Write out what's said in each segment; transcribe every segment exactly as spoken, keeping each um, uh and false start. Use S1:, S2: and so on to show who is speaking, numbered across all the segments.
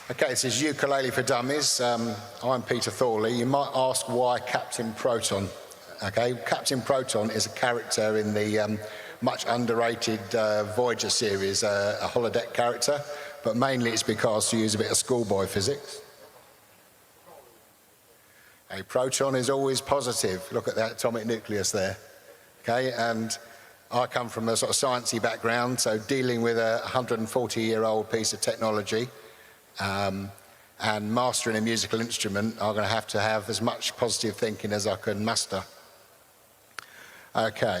S1: Okay, this is Ukulele for Dummies. Um, I'm Peter Thorley. You might ask why Captain Proton. Okay, Captain Proton is a character in the um, much underrated uh, Voyager series, uh, a holodeck character, but mainly it's because, to use a bit of schoolboy physics, a proton is always positive. Look at that atomic nucleus there. Okay, and I come from a sort of sciencey background, so dealing with a one hundred forty year old piece of technology um, and mastering a musical instrument, I'm going to have to have as much positive thinking as I can muster. Okay.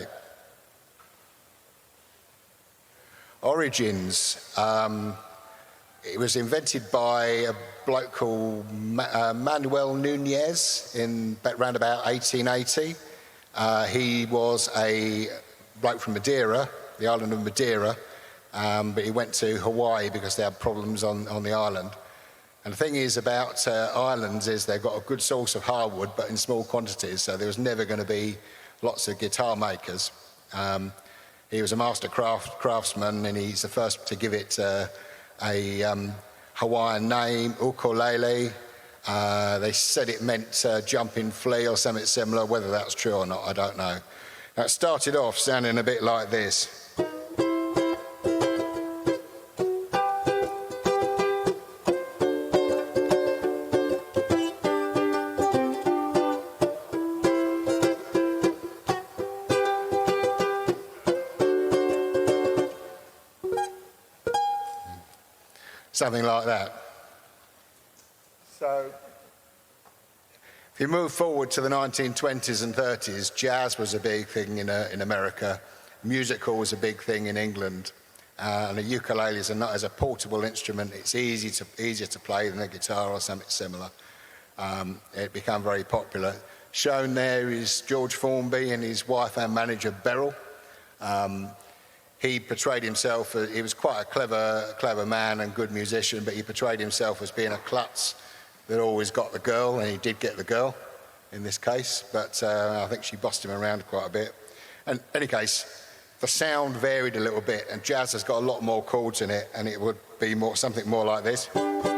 S1: Origins. Um, it was invented by a bloke called Ma uh, Manuel Nunez in around about eighteen eighty. Uh, he was a bloke from Madeira, the island of Madeira, um, but he went to Hawaii because they had problems on, on the island. And the thing is about uh, islands is they've got a good source of hardwood, but in small quantities, so there was never going to be lots of guitar makers. Um, he was a master craft, craftsman, and he's the first to give it uh, a um, Hawaiian name, ukulele. Uh, they said it meant uh, jumping flea or something similar. Whether that's true or not, I don't know. Now, it started off sounding a bit like this. Something like that. So, if you move forward to the nineteen twenties and thirties, jazz was a big thing in, uh, in America. Musical was a big thing in England. Uh, and a ukulele is a, as a portable instrument. It's easy to, easier to play than a guitar or something similar. Um, it became very popular. Shown there is George Formby and his wife and manager, Beryl. Um, He portrayed himself, as, he was quite a clever, clever man and good musician, but he portrayed himself as being a klutz that always got the girl, and he did get the girl in this case, but uh, I think she bossed him around quite a bit. And in any case, the sound varied a little bit, and jazz has got a lot more chords in it, and it would be more something more like this.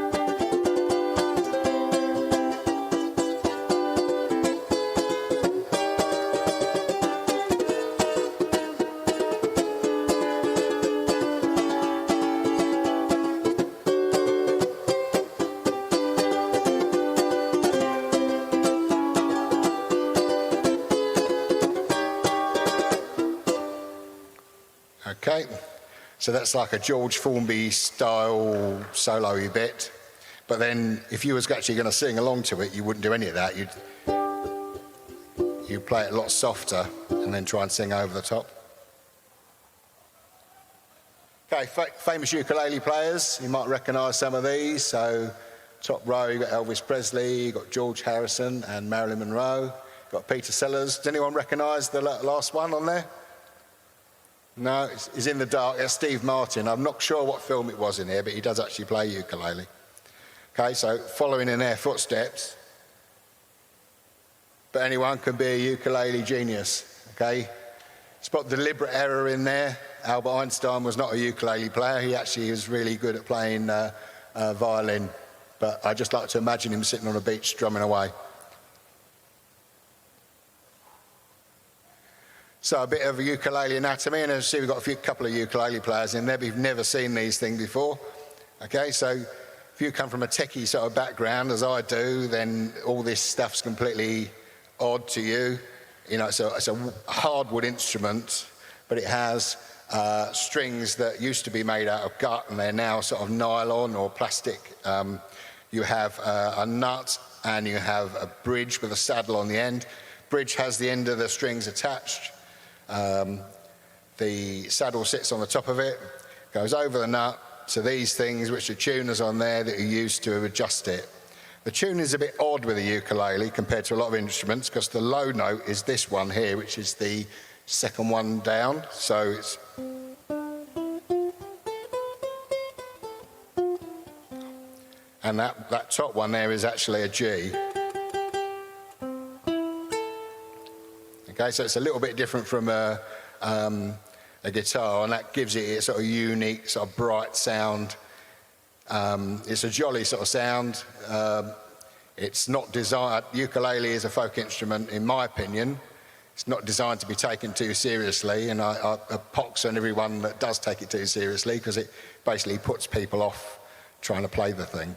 S1: Okay, so that's like a George Formby style solo-y bit, but then if you was actually going to sing along to it, you wouldn't do any of that. You'd, you'd play it a lot softer and then try and sing over the top. Okay, fa famous ukulele players, you might recognise some of these. So top row, you've got Elvis Presley, you've got George Harrison and Marilyn Monroe, you've got Peter Sellers. Does anyone recognise the last one on there? No, it's in the dark. That's Steve Martin. I'm not sure what film it was in here, but he does actually play ukulele. Okay, so following in their footsteps. But anyone can be a ukulele genius, okay? Spot deliberate error in there. Albert Einstein was not a ukulele player. He actually was really good at playing uh, uh, violin. But I just like to imagine him sitting on a beach strumming away. So a bit of a ukulele anatomy, and as you see, we've got a few couple of ukulele players in there, but you've never seen these things before. Okay, so if you come from a techie sort of background, as I do, then all this stuff's completely odd to you. You know, it's a, it's a hardwood instrument, but it has uh, strings that used to be made out of gut, and they're now sort of nylon or plastic. Um, you have uh, a nut, and you have a bridge with a saddle on the end. Bridge has the end of the strings attached. Um, the saddle sits on the top of it, goes over the nut to these things, which are tuners on there that you use to adjust it. The tune is a bit odd with a ukulele compared to a lot of instruments, because the low note is this one here, which is the second one down. So it's and that, that top one there is actually a G. Okay, so it's a little bit different from a, um, a guitar, and that gives it a sort of unique, sort of bright sound Um, it's a jolly sort of sound. Um, it's not designed, ukulele is a folk instrument, in my opinion. It's not designed to be taken too seriously, and I, I, I pox on everyone that does take it too seriously, because it basically puts people off trying to play the thing.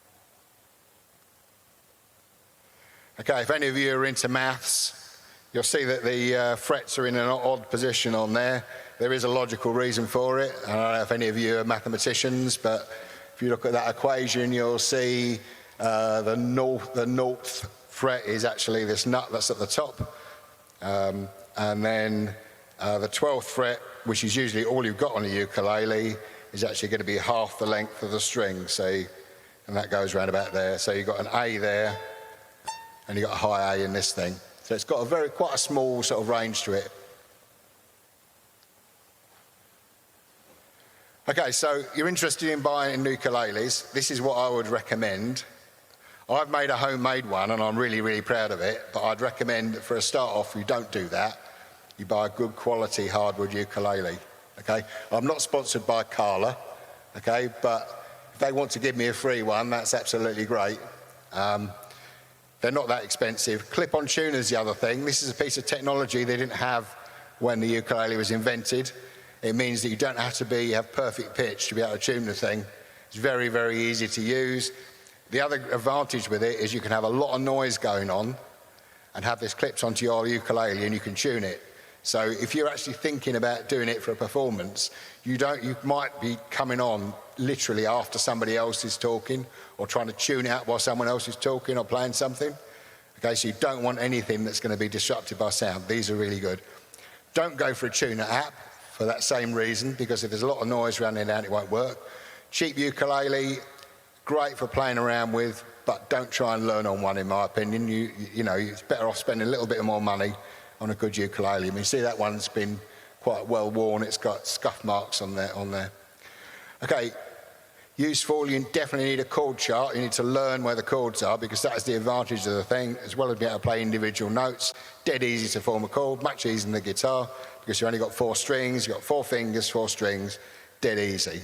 S1: Okay, if any of you are into maths, you'll see that the uh, frets are in an odd position on there. There is a logical reason for it. I don't know if any of you are mathematicians, but if you look at that equation, you'll see uh, the north, the north fret is actually this nut that's at the top. Um, and then uh, the twelfth fret, which is usually all you've got on a ukulele, is actually going to be half the length of the string. So, and that goes around about there. So you've got an A there, and you've got a high A in this thing. So it's got a very, quite a small sort of range to it. Okay, so you're interested in buying ukuleles. This is what I would recommend. I've made a homemade one, and I'm really, really proud of it, but I'd recommend that for a start off, you don't do that. You buy a good quality hardwood ukulele, okay? I'm not sponsored by Kala, okay, but if they want to give me a free one, that's absolutely great. Um, they're not that expensive. Clip-on tuner's the other thing. This is a piece of technology they didn't have when the ukulele was invented. It means that you don't have to be, have perfect pitch to be able to tune the thing. It's very, very easy to use. The other advantage with it is you can have a lot of noise going on and have this clipped onto your ukulele and you can tune it. So if you're actually thinking about doing it for a performance, you don't, you might be coming on literally after somebody else is talking, or trying to tune it out while someone else is talking or playing something. Okay, so you don't want anything that's going to be disrupted by sound. These are really good. Don't go for a tuner app for that same reason, because if there's a lot of noise running down, it won't work. Cheap ukulele, great for playing around with, but don't try and learn on one, in my opinion. You, you know, it's better off spending a little bit more money on a good ukulele. I mean, see that one's been quite well worn. It's got scuff marks on there. On there. Okay, useful. You definitely need a chord chart. You need to learn where the chords are, because that is the advantage of the thing, as well as being able to play individual notes. Dead easy to form a chord, much easier than the guitar, because you've only got four strings. You've got four fingers, four strings, dead easy.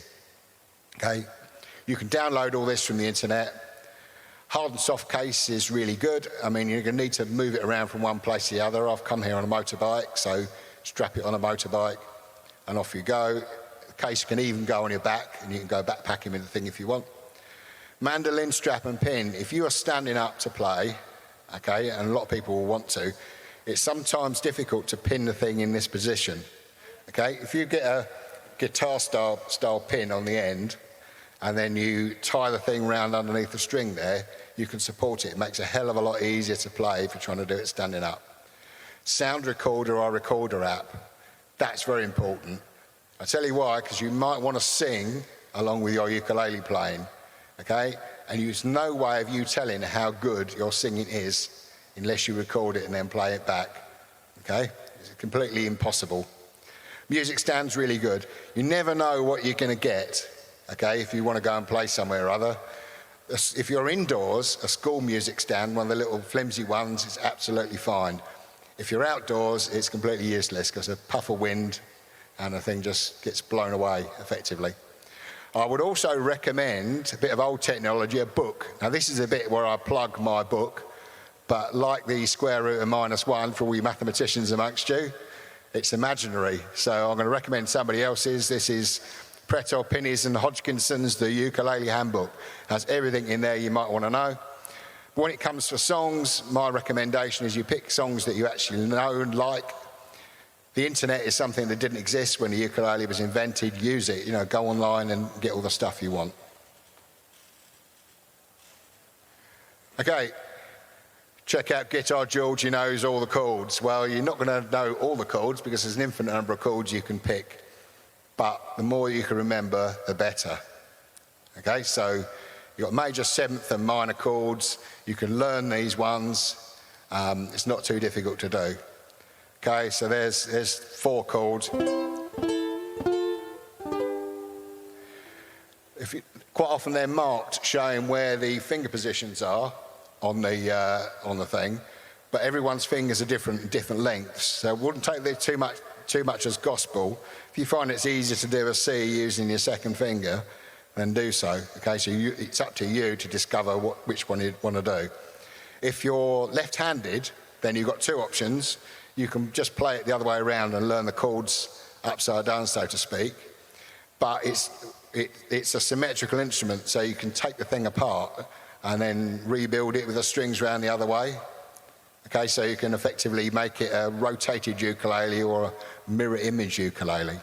S1: Okay. You can download all this from the internet. Hard and soft case is really good. I mean, you're going to need to move it around from one place to the other. I've come here on a motorbike, so strap it on a motorbike and off you go. The case can even go on your back, and you can go backpacking with the thing if you want. Mandolin, strap and pin. If you are standing up to play, okay, and a lot of people will want to, it's sometimes difficult to pin the thing in this position. Okay, if you get a guitar style, style pin on the end, and then you tie the thing round underneath the string there, you can support it. It makes it a hell of a lot easier to play if you're trying to do it standing up. Sound recorder or recorder app, that's very important. I tell you why, because you might want to sing along with your ukulele playing, okay? And there's no way of you telling how good your singing is unless you record it and then play it back, okay? It's completely impossible. Music stand's really good. You never know what you're going to get, okay, if you want to go and play somewhere or other. If you're indoors, a school music stand, one of the little flimsy ones, is absolutely fine. If you're outdoors, it's completely useless, because a puff of wind and the thing just gets blown away effectively. I would also recommend a bit of old technology, a book. Now this is a bit where I plug my book, but like the square root of minus one for all you mathematicians amongst you, it's imaginary. So I'm going to recommend somebody else's. This is Preto, Pinnies and Hodgkinson's The Ukulele Handbook. Has everything in there you might want to know. But when it comes to songs, my recommendation is you pick songs that you actually know and like. The internet is something that didn't exist when the ukulele was invented. Use it, you know, go online and get all the stuff you want. Okay, check out Guitar George, he knows all the chords. Well, you're not going to know all the chords because there's an infinite number of chords you can pick. But the more you can remember, the better. Okay, so you've got major, seventh and minor chords. You can learn these ones. Um, it's not too difficult to do. Okay, so there's, there's four chords. If you, quite often they're marked showing where the finger positions are on the, uh, on the thing, but everyone's fingers are different, different lengths. So it wouldn't take this too much, too much as gospel. If you find it's easier to do a C using your second finger, then do so. Okay, so you, it's up to you to discover what, which one you want to do. If you're left-handed, then you've got two options. You can just play it the other way around and learn the chords upside down, so to speak. But it's, it, it's a symmetrical instrument, so you can take the thing apart and then rebuild it with the strings round the other way. Okay, so you can effectively make it a rotated ukulele or a mirror image ukulele.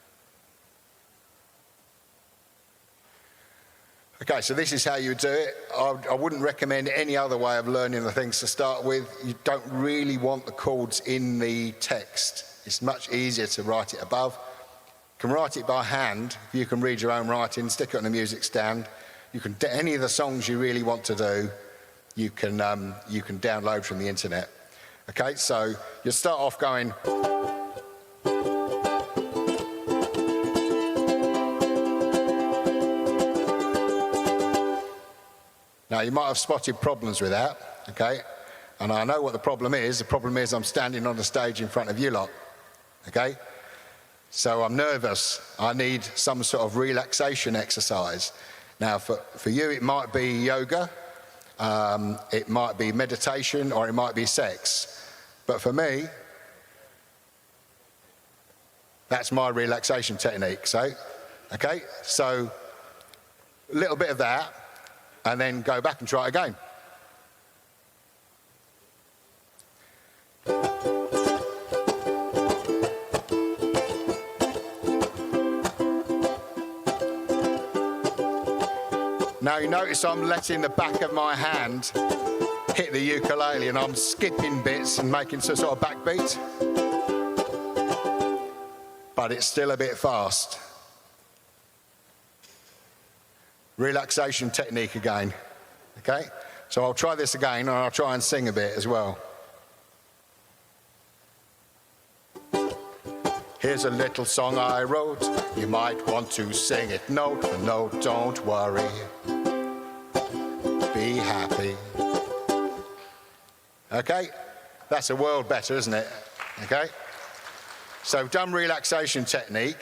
S1: Okay, so this is how you do it. I, I wouldn't recommend any other way of learning the things to start with. You don't really want the chords in the text. It's much easier to write it above. You can write it by hand. You can read your own writing, stick it on a music stand. You can do any of the songs you really want to do, you can, um, you can download from the internet. Okay, so you'll start off going. Now, you might have spotted problems with that, okay? And I know what the problem is. The problem is I'm standing on the stage in front of you lot, okay? So I'm nervous. I need some sort of relaxation exercise. Now, for, for you, it might be yoga, um, it might be meditation, or it might be sex. But for me, that's my relaxation technique. So, okay? So, a little bit of that, and then go back and try it again. Now you notice I'm letting the back of my hand hit the ukulele and I'm skipping bits and making some sort of backbeat. But it's still a bit fast. Relaxation technique again, okay? So I'll try this again and I'll try and sing a bit as well. Here's a little song I wrote. You might want to sing it note for note. Don't worry. Be happy. Okay? That's a world better, isn't it? Okay? So we've done relaxation technique.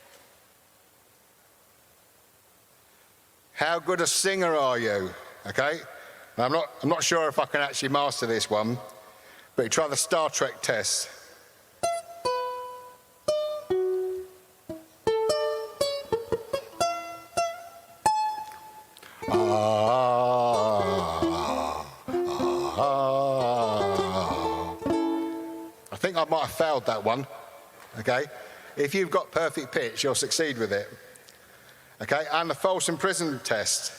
S1: How good a singer are you? Okay? Now, I'm not, I'm not sure if I can actually master this one, but you try the Star Trek test. Ah, ah, ah. I think I might have failed that one. Okay? If you've got perfect pitch, you'll succeed with it. Okay, and the Folsom Prison test.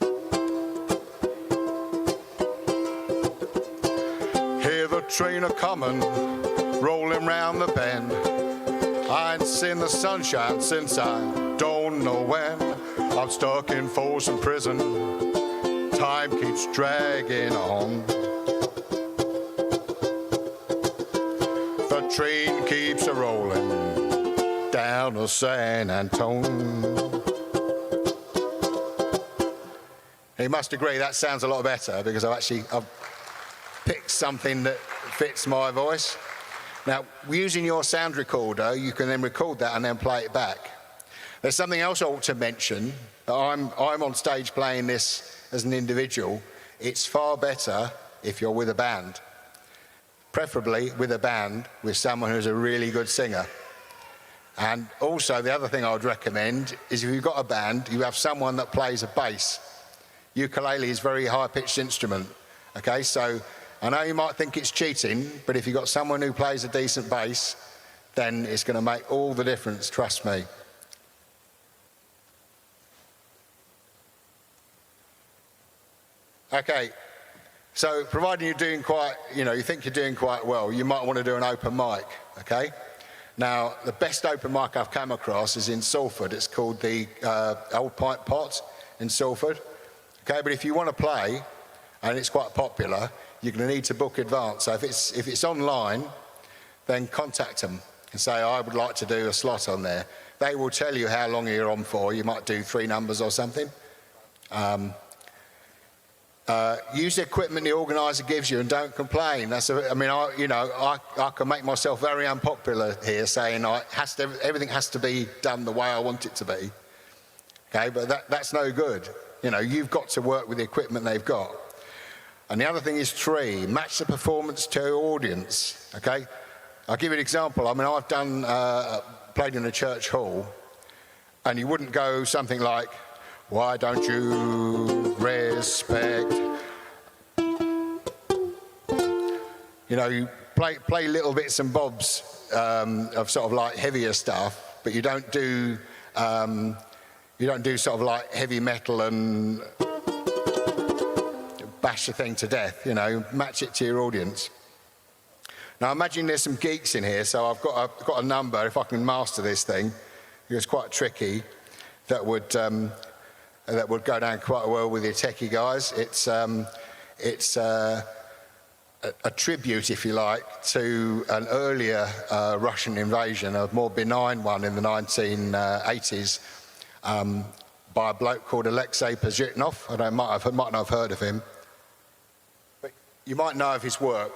S1: Hear the train a-comin', rolling round the bend. I ain't seen the sunshine since I don't know when. I'm stuck in Folsom Prison, time keeps dragging on. The train keeps a-rolling down to San Antone. You must agree that sounds a lot better because I've actually I've picked something that fits my voice. Now, using your sound recorder, you can then record that and then play it back. There's something else I ought to mention. I'm, I'm on stage playing this as an individual. It's far better if you're with a band, preferably with a band with someone who's a really good singer. And also, the other thing I would recommend is if you've got a band, you have someone that plays a bass. Ukulele is a very high-pitched instrument, okay? So I know you might think it's cheating, but if you've got someone who plays a decent bass, then it's going to make all the difference, trust me. Okay, so providing you're doing quite, you know, you think you're doing quite well, you might want to do an open mic, okay? Now, the best open mic I've come across is in Salford. It's called the uh, Old Pint Pot in Salford. Okay, but if you want to play, and it's quite popular, you're going to need to book advance. So if it's, if it's online, then contact them and say, I would like to do a slot on there. They will tell you how long you're on for. You might do three numbers or something. Um, uh, use the equipment the organiser gives you and don't complain. That's a, I mean, I, you know, I, I can make myself very unpopular here saying I has to, everything has to be done the way I want it to be. okay, but that, that's no good. You know, you've got to work with the equipment they've got. And the other thing is three, match the performance to your audience, okay? I'll give you an example. I mean, I've done, uh, played in a church hall, and you wouldn't go something like, why don't you respect? You know, you play, play little bits and bobs um, of sort of like heavier stuff, but you don't do, um, you don't do sort of like heavy metal and bash the thing to death, you know, match it to your audience. Now imagine there's some geeks in here, so I've got a, I've got a number, if I can master this thing, it's quite tricky, that would, um, that would go down quite well with your techie guys. It's, um, it's uh, a, a tribute, if you like, to an earlier uh, Russian invasion, a more benign one in the nineteen eighties, um, by a bloke called Alexei Pajitnov. I don't, might, have, might not have heard of him, but you might know of his work.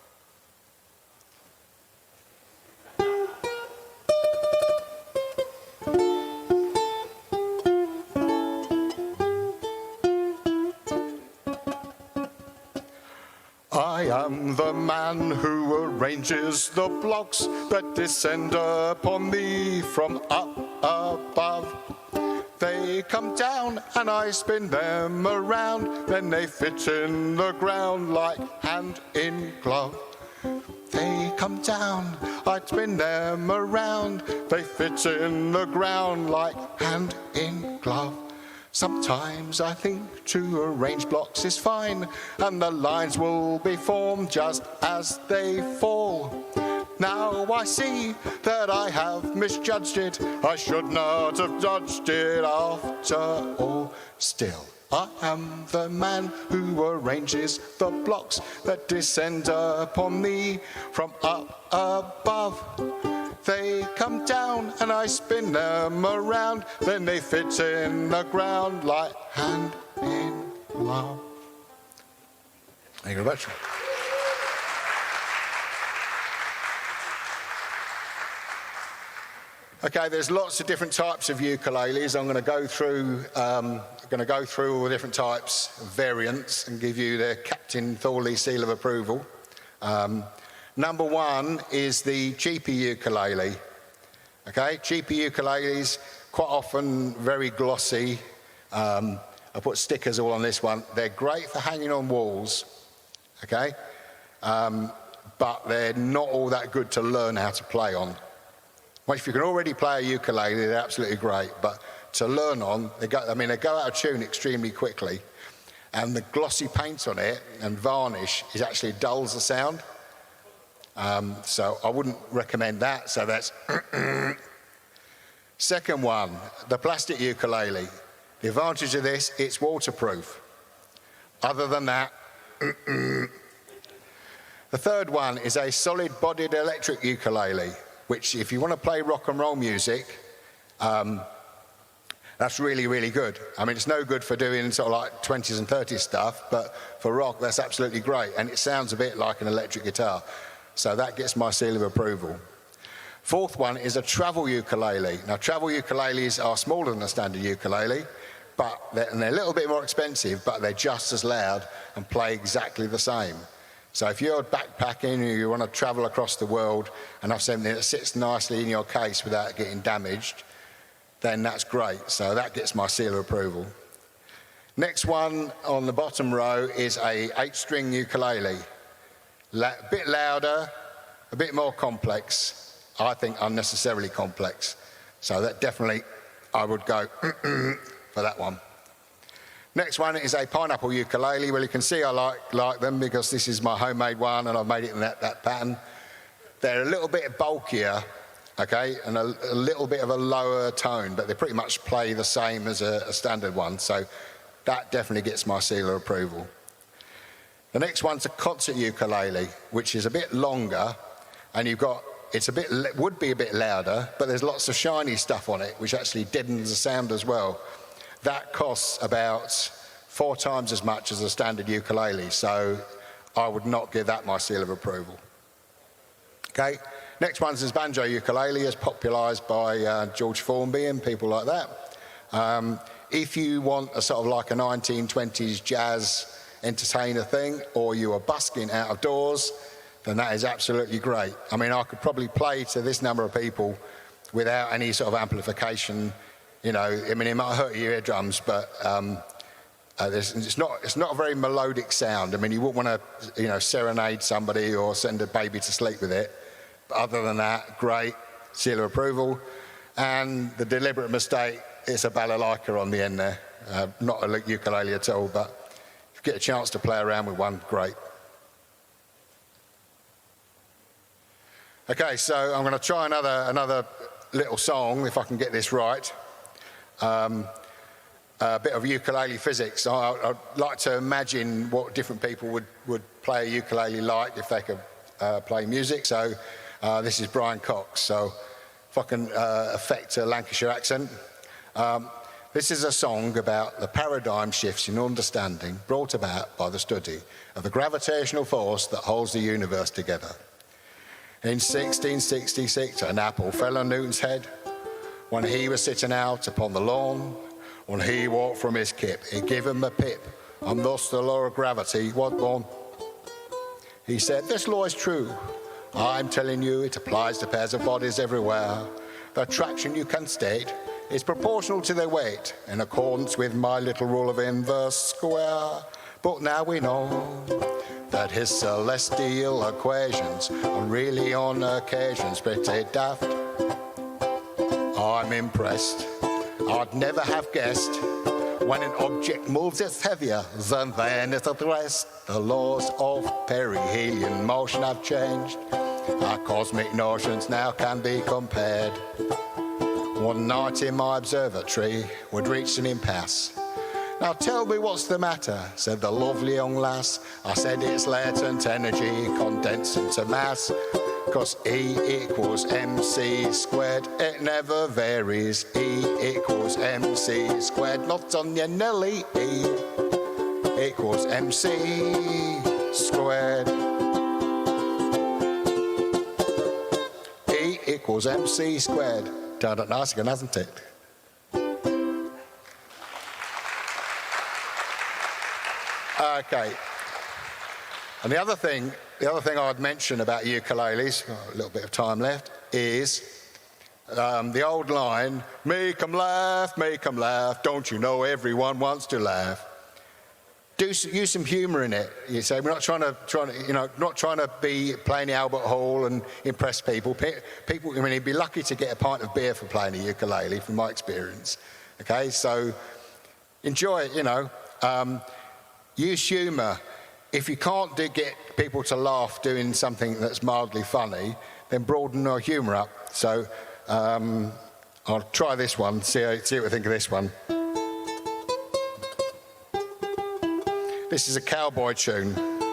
S1: I am the man who arranges the blocks that descend upon me from up above. They come down and I spin them around, then they fit in the ground like hand in glove. They come down, I spin them around, they fit in the ground like hand in glove. Sometimes I think to arrange blocks is fine, and the lines will be formed just as they fall. Now I see that I have misjudged it, I should not have judged it after all. Still, I am the man who arranges the blocks that descend upon me from up above. They come down and I spin them around, then they fit in the ground like hand in glove. Thank you very much. Okay, there's lots of different types of ukuleles. I'm going to go through, um, going to go through all the different types, variants, and give you the Captain Thorley seal of approval. Um, Number one is the cheaper ukulele. Okay, cheaper ukuleles, quite often very glossy. Um, I put stickers all on this one. They're great for hanging on walls, okay? Um, but they're not all that good to learn how to play on. Well, if you can already play a ukulele, they're absolutely great. But to learn on, they go, I mean, they go out of tune extremely quickly. And the glossy paint on it and varnish is actually dulls the sound. Um, so I wouldn't recommend that. So that's second one, the plastic ukulele. The advantage of this, it's waterproof. Other than that, the third one is a solid-bodied electric ukulele, which if you want to play rock and roll music, um, that's really, really good. I mean, it's no good for doing sort of like twenties and thirties stuff, but for rock, that's absolutely great. And it sounds a bit like an electric guitar. So that gets my seal of approval. Fourth one is a travel ukulele. Now, travel ukuleles are smaller than a standard ukulele, but they're, and they're a little bit more expensive, but they're just as loud and play exactly the same. So if you're backpacking and you want to travel across the world and have something that sits nicely in your case without getting damaged, then that's great. So that gets my seal of approval. Next one on the bottom row is a eight-string ukulele. A bit louder, a bit more complex. I think unnecessarily complex. So that definitely, I would go for that one. Next one is a pineapple ukulele. Well, you can see I like, like them because this is my homemade one and I've made it in that, that pattern. They're a little bit bulkier, okay, and a, a little bit of a lower tone, but they pretty much play the same as a, a standard one. So that definitely gets my seal of approval. The next one's a concert ukulele, which is a bit longer, and you've got, it's a bit, would be a bit louder, but there's lots of shiny stuff on it, which actually deadens the sound as well. That costs about four times as much as a standard ukulele, so I would not give that my seal of approval. Okay, next one's is banjo ukulele, as popularised by uh, George Formby and people like that. Um, if you want a sort of like a nineteen twenties jazz entertainer thing, or you are busking out of doors, then that is absolutely great. I mean, I could probably play to this number of people without any sort of amplification. You know, I mean, it might hurt your eardrums, but um, uh, it's not it's not a very melodic sound. I mean, you wouldn't want to, you know, serenade somebody or send a baby to sleep with it. But other than that, great, seal of approval. And the deliberate mistake is a balalaika on the end there. Uh, not a ukulele at all, but if you get a chance to play around with one, great. Okay, so I'm going to try another another little song, if I can get this right. Um, a bit of ukulele physics. I, I'd like to imagine what different people would, would play a ukulele like if they could uh, play music. So uh, this is Brian Cox. So if I can uh, affect a Lancashire accent. Um, this is a song about the paradigm shifts in understanding brought about by the study of the gravitational force that holds the universe together. In sixteen sixty-six, an apple fell on Newton's head when he was sitting out upon the lawn. When he walked from his kip, he gave him a pip, and thus the law of gravity was born. He said, "This law is true. I'm telling you, it applies to pairs of bodies everywhere. The attraction you can state is proportional to their weight, in accordance with my little rule of inverse square. But now we know that his celestial equations are really on occasions pretty daft. I'm impressed. I'd never have guessed when an object moves it's heavier than then it's at rest. The laws of perihelion motion have changed. Our cosmic notions now can be compared. One night in my observatory we'd reached an impasse. Now tell me what's the matter, said the lovely young lass. I said it's latent energy condensed into mass. Cause E equals mc squared, it never varies. E equals mc squared, not on your Nelly. E equals mc squared. E equals mc squared. Turned out nice again, hasn't it? Okay. And the other thing, the other thing I'd mention about ukuleles, oh, a little bit of time left, is um, the old line, make 'em laugh, make 'em laugh, don't you know everyone wants to laugh. Do, use some humour in it. You say, we're not trying to, trying to, you know, not trying to be playing the Albert Hall and impress people. People, I mean, you'd be lucky to get a pint of beer for playing a ukulele, from my experience. Okay, so enjoy it, you know. Um, use humour. If you can't do, get people to laugh doing something that's mildly funny, then broaden your humour up. So um, I'll try this one, see, see what I think of this one. This is a cowboy tune.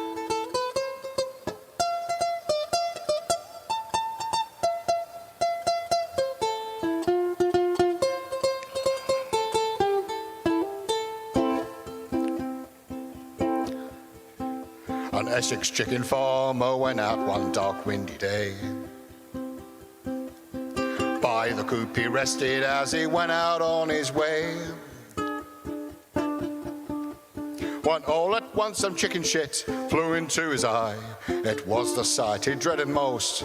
S1: An Essex chicken farmer went out one dark windy day. By the coop he rested as he went out on his way. When all at once some chicken shit flew into his eye. It was the sight he dreaded most.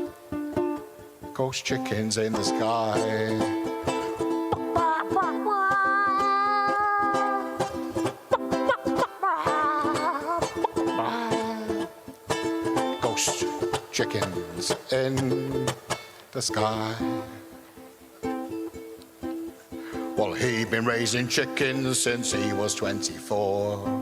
S1: Ghost chickens in the sky. Ghost chickens in the sky. Well, he'd been raising chickens since he was twenty-four.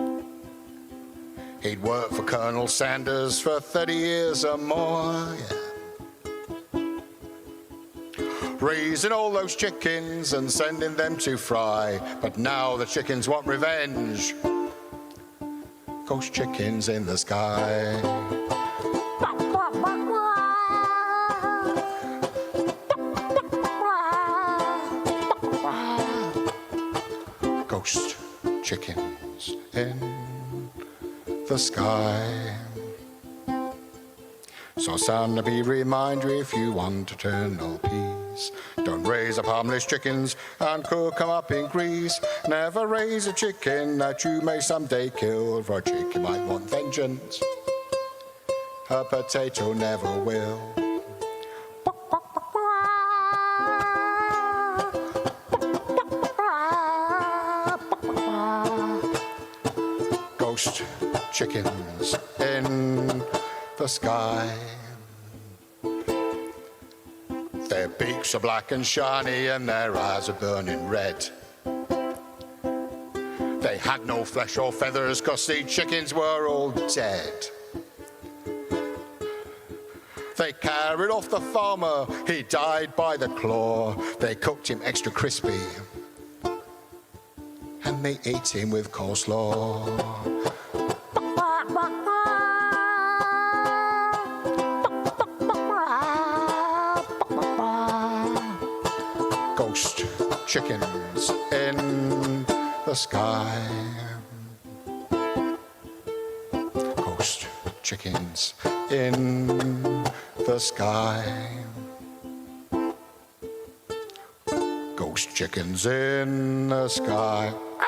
S1: He'd worked for Colonel Sanders for thirty years or more, yeah. Raising all those chickens and sending them to fry. But now the chickens want revenge. Ghost chickens in the sky. Ghost chickens in the sky. So son, be a reminder, if you want eternal peace, Don't raise up harmless chickens and cook 'em up in grease. Never raise a chicken that you may someday kill, for a chicken might want vengeance. A potato never will. Ghost chickens in the sky. Their beaks are black and shiny and their eyes are burning red. They had no flesh or feathers 'cause the chickens were all dead. They carried off the farmer, he died by the claw. They cooked him extra crispy and they ate him with coleslaw. Ghost chickens in the sky. Ghost chickens in the sky. Ghost chickens in the sky.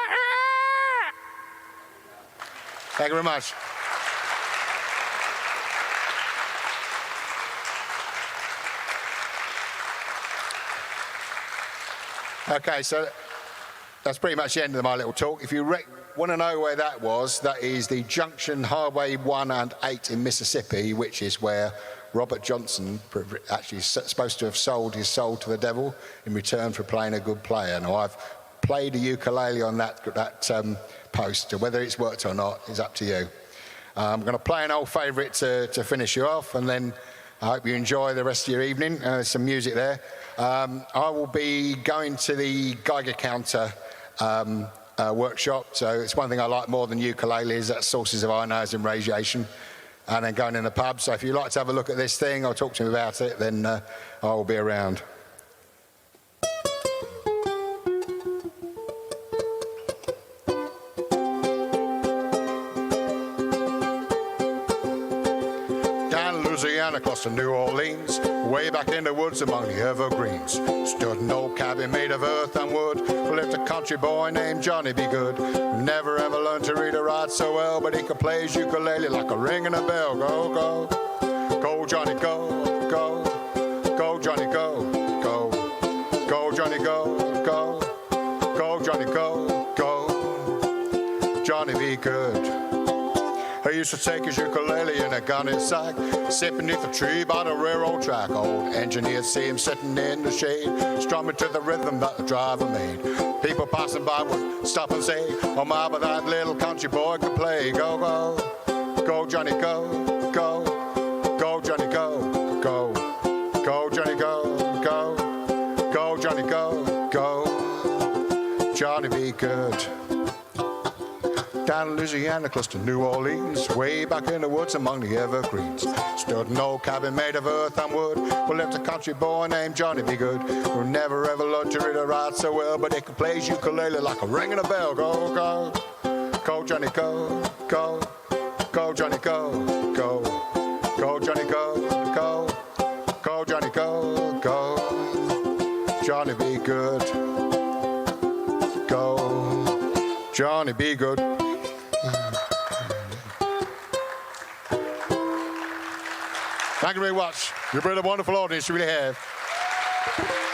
S1: Thank you very much. Okay, so that's pretty much the end of my little talk. If you re- want to know where that was, that is the junction Highway one and eight in Mississippi, which is where Robert Johnson actually is supposed to have sold his soul to the devil in return for playing a good player. Now, I've played a ukulele on that, that um, post, so whether it's worked or not is up to you. Uh, I'm going to play an old favourite to, to finish you off, and then I hope you enjoy the rest of your evening. Uh, there's some music there. Um, I will be going to the Geiger counter um, uh, workshop, so it's one thing I like more than ukuleles, that's sources of ionizing radiation, and then going in the pub. So if you'd like to have a look at this thing or talk to me about it, then uh, I will be around. Louisiana, close to New Orleans, way back in the woods among the evergreens, stood an old cabin made of earth and wood. Lived a country boy named Johnny B. Good, who never ever learned to read or write so well, but he could play his ukulele like a ring and a bell. Go, go, go, Johnny, go, go, go, Johnny, go, go, go, Johnny, go, go, go, Johnny, go, go, Johnny B. Good. He used to take his ukulele in a gunny sack, sit beneath a tree by the railroad track. Old engineer'd see him sitting in the shade, strumming to the rhythm that the driver made. People passing by would stop and say, oh my, but that little country boy could play. Go, go, go, Johnny, go, go, go, Johnny, go, go, go, Johnny, go, go, go, Johnny, go, go, Johnny, be good. Down in Louisiana, close to New Orleans, way back in the woods among the evergreens, stood an old cabin made of earth and wood. Well, lived a country boy named Johnny B. Good, who never ever learned to read or write so well, but he could play his ukulele like a ring and a bell. Go, go, go, Johnny, go, go, go, Johnny, go, go, go, Johnny, go, go, go, Johnny, go, go, Johnny B. Good, go, Johnny B. Good. Thank you very much. You've been a wonderful audience, you really have.